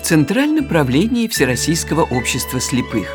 Центральном правлении Всероссийского общества слепых.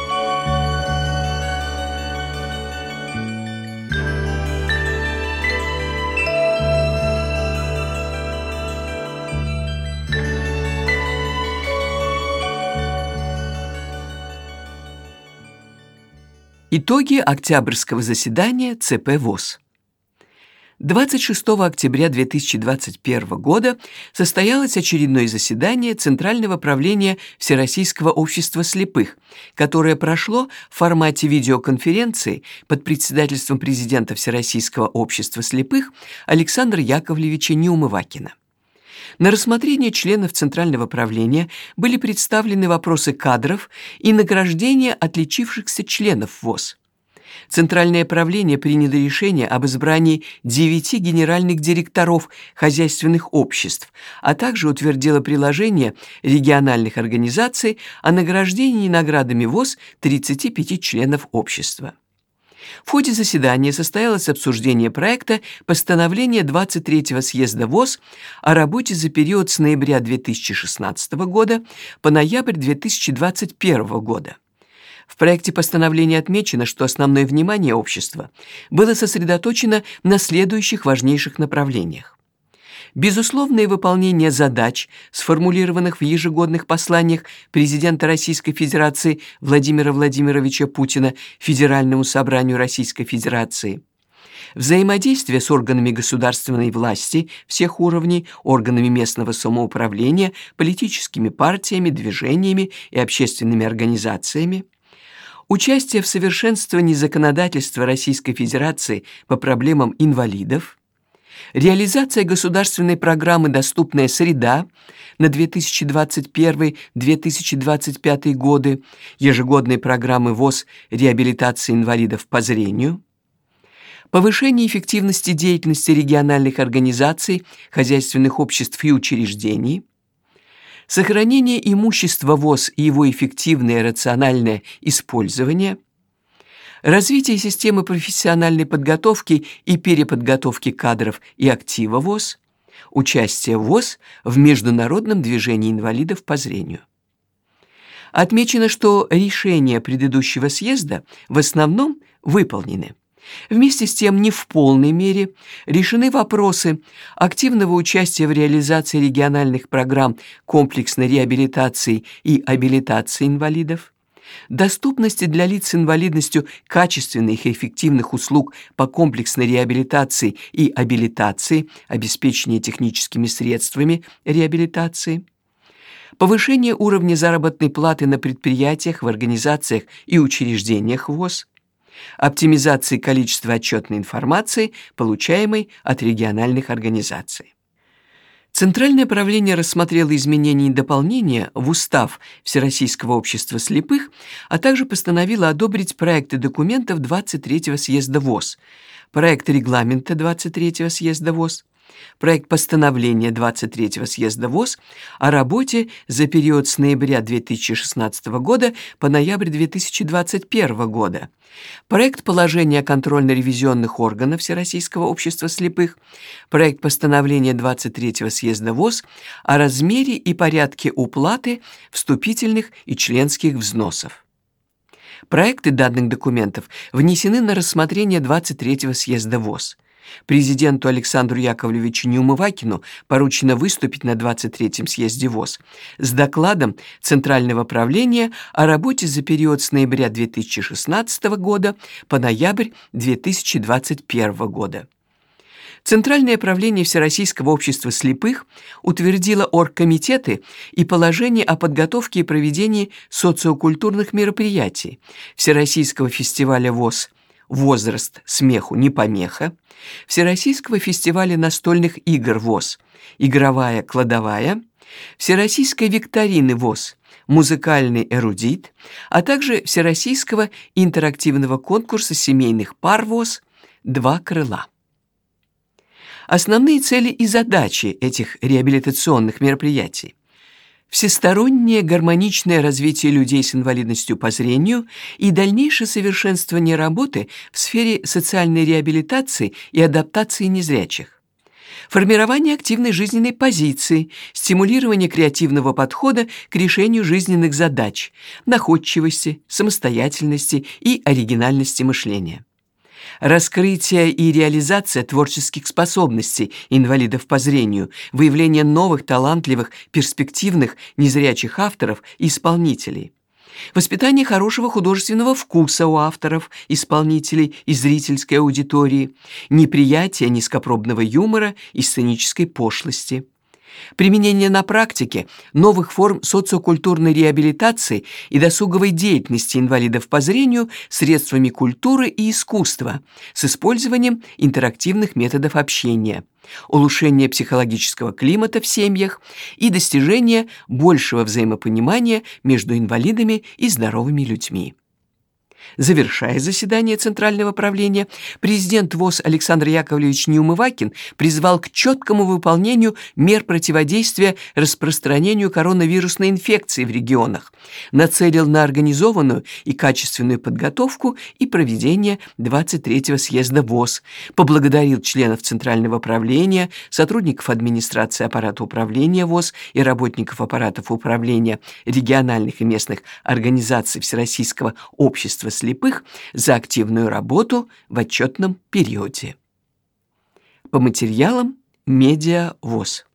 Итоги октябрьского заседания ЦП ВОС. 26 октября 2021 года состоялось очередное заседание Центрального правления Всероссийского общества слепых, которое прошло в формате видеоконференции под председательством президента Всероссийского общества слепых Александра Яковлевича Неумывакина. На рассмотрение членов Центрального правления были представлены вопросы кадров и награждения отличившихся членов ВОС. Центральное правление приняло решение об избрании 9 генеральных директоров хозяйственных обществ, а также утвердило приложение региональных организаций о награждении наградами ВОС 35 членов общества. В ходе заседания состоялось обсуждение проекта постановления 23-го съезда ВОС о работе за период с ноября 2016 года по ноябрь 2021 года. В проекте постановления отмечено, что основное внимание общества было сосредоточено на следующих важнейших направлениях. Безусловное выполнение задач, сформулированных в ежегодных посланиях президента Российской Федерации Владимира Владимировича Путина Федеральному собранию Российской Федерации, взаимодействие с органами государственной власти всех уровней, органами местного самоуправления, политическими партиями, движениями и общественными организациями, участие в совершенствовании законодательства Российской Федерации по проблемам инвалидов, реализация государственной программы «Доступная среда» на 2021-2025 годы, ежегодной программы ВОС реабилитации инвалидов по зрению, повышение эффективности деятельности региональных организаций, хозяйственных обществ и учреждений, сохранение имущества ВОС и его эффективное рациональное использование, развитие системы профессиональной подготовки и переподготовки кадров и актива ВОС, участие ВОС в международном движении инвалидов по зрению. Отмечено, что решения предыдущего съезда в основном выполнены. Вместе с тем, не в полной мере решены вопросы активного участия в реализации региональных программ комплексной реабилитации и абилитации инвалидов, доступности для лиц с инвалидностью качественных и эффективных услуг по комплексной реабилитации и абилитации, обеспечения техническими средствами реабилитации, повышение уровня заработной платы на предприятиях, в организациях и учреждениях ВОС, оптимизации количества отчетной информации, получаемой от региональных организаций. Центральное правление рассмотрело изменения и дополнения в устав Всероссийского общества слепых, а также постановило одобрить проекты документов 23-го съезда ВОС, проект регламента 23-го съезда ВОС, проект постановления 23-го съезда ВОС о работе за период с ноября 2016 года по ноябрь 2021 года, проект положения о контрольно-ревизионных органах Всероссийского общества слепых, проект постановления 23-го съезда ВОС о размере и порядке уплаты вступительных и членских взносов. Проекты данных документов внесены на рассмотрение 23-го съезда ВОС. Президенту Александру Яковлевичу Неумывакину поручено выступить на 23-м съезде ВОС с докладом Центрального правления о работе за период с ноября 2016 года по ноябрь 2021 года. Центральное правление Всероссийского общества слепых утвердило оргкомитеты и положение о подготовке и проведении социокультурных мероприятий Всероссийского фестиваля ВОС «Возраст смеху не помеха», Всероссийского фестиваля настольных игр ВОС «Игровая кладовая», Всероссийской викторины ВОС «Музыкальный эрудит», а также Всероссийского интерактивного конкурса семейных пар ВОС «Два крыла». Основные цели и задачи этих реабилитационных мероприятий: всестороннее гармоничное развитие людей с инвалидностью по зрению и дальнейшее совершенствование работы в сфере социальной реабилитации и адаптации незрячих, Формирование активной жизненной позиции, стимулирование креативного подхода к решению жизненных задач, находчивости, самостоятельности и оригинальности мышления. Раскрытие и реализация творческих способностей инвалидов по зрению, выявление новых, талантливых, перспективных, незрячих авторов и исполнителей. Воспитание хорошего художественного вкуса у авторов, исполнителей и зрительской аудитории, неприятие низкопробного юмора и сценической пошлости. Применение на практике новых форм социокультурной реабилитации и досуговой деятельности инвалидов по зрению средствами культуры и искусства с использованием интерактивных методов общения, улучшение психологического климата в семьях и достижение большего взаимопонимания между инвалидами и здоровыми людьми. Завершая заседание Центрального правления, президент ВОС Александр Яковлевич Неумывакин призвал к четкому выполнению мер противодействия распространению коронавирусной инфекции в регионах, нацелил на организованную и качественную подготовку и проведение 23-го съезда ВОС, поблагодарил членов Центрального правления, сотрудников администрации аппарата управления ВОС и работников аппаратов управления региональных и местных организаций Всероссийского общества слепых за активную работу в отчетном периоде. По материалам Медиа ВОС.